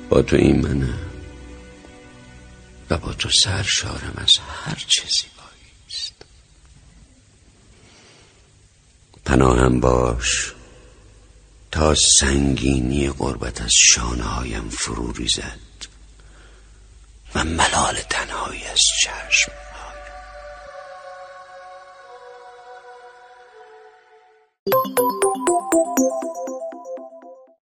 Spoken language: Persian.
با تو این منم و با تو سرشارم از هر چه زیبایی است. پناهم باش تا سنگینی غربت از شانه هایم فرو ریزد و ملال تنهایی از چشم هایم.